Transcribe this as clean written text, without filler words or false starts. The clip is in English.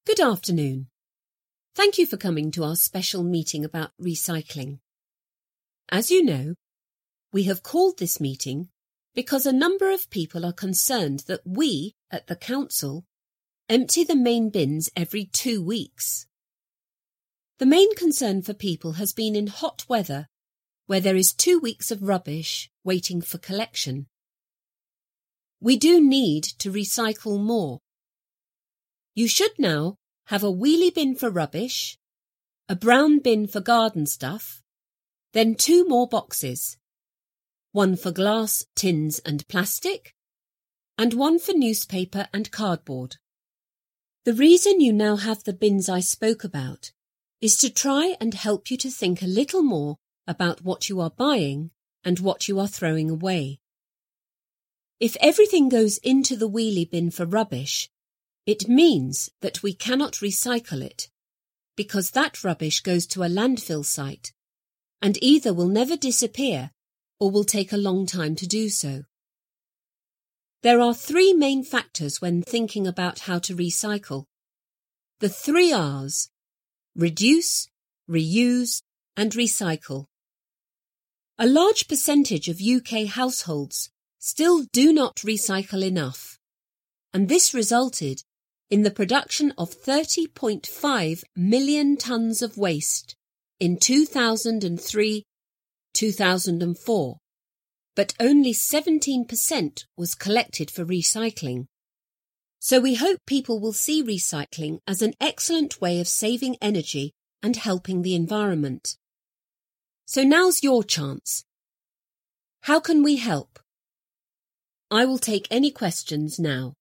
Good afternoon. Thank you for coming to our special meeting about recycling. As you know, we have called this meeting because a number of people are concerned that we, at the Council, empty the main bins every 2 weeks. The main concern for people has been in hot weather, where there is 2 weeks of rubbish waiting for collection. We do need to recycle more. You should now have a wheelie bin for rubbish, a brown bin for garden stuff, then 2 more boxes, one for glass, tins and plastic, and one for newspaper and cardboard. The reason you now have the bins I spoke about is to try and help you to think a little more about what you are buying and what you are throwing away. If everything goes into the wheelie bin for rubbish, it means that we cannot recycle it, because that rubbish goes to a landfill site and either will never disappear or will take a long time to do so. There are 3 main factors when thinking about how to recycle. The 3 R's: reduce, reuse and recycle. A large percentage of UK households still do not recycle enough, and this resulted in the production of 30.5 million tonnes of waste in 2003-2004, but only 17% was collected for recycling. So we hope people will see recycling as an excellent way of saving energy and helping the environment. So now's your chance. How can we help? I will take any questions now.